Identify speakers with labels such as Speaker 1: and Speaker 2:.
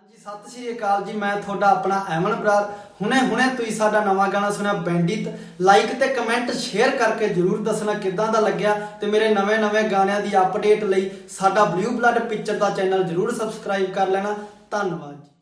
Speaker 1: जी सत श्री अकाल जी, मैं थोड़ा अपना एमन बरार। हुणे तुसीं साडा नवां गाना सुनिया बैंडित। लाइक ते कमेंट शेयर करके जरूर दसना किदां दा लग्या ते मेरे नवे गाणियां दी अपडेट लई साडा ब्लू ब्लड पिक्चर दा चैनल जरूर सबसक्राइब कर लेना। धन्नवाद।